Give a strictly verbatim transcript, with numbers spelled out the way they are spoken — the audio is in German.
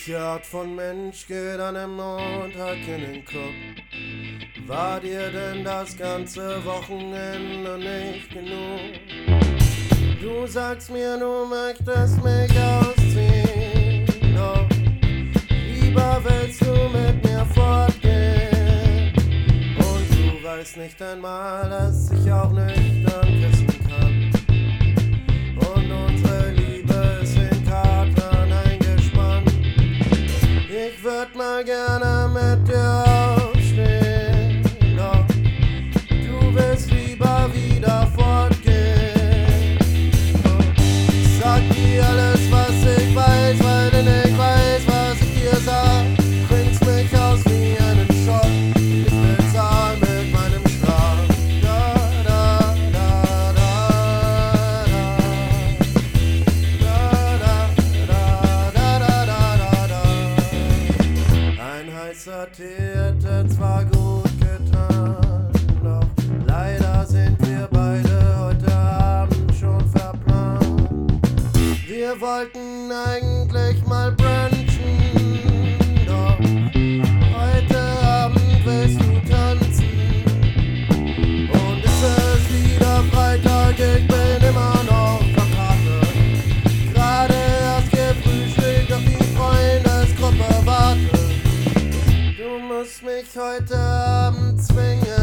Welche Art von Mensch geht an einem Montag in den Club? War dir denn das ganze Wochenende nicht genug? Du sagst mir, du möchtest mich ausziehen, doch lieber willst du mit mir fortgehen. Und du weißt nicht einmal, dass ich auch nüchtern küssen kann. Und unsere Liebe ist in Karten eingespannt. Ich würd mal gerne mit dir aufstehen, doch du willst lieber wieder fortgehen. Ich sag dir alles, was ich weiß, weil denn ich weiß, was ich dir sag. Bringst mich aus wie einen Schock, ich bezahl mit meinem Schlaf. Da, da, da, da, da, da, da, da, da, da. Ein heißer Tee hätte zwar gut getan, doch leider sind wir beide heute Abend schon verplant. Wir wollten eigentlich mal brunchen, doch heute Abend willst du tanzen. Und es ist wieder Freitag, ich bin immer noch verkartet. Gerade erst gefrühstückt, auf die Freundesgruppe wartet. Du musst mich heute Abend zwingen.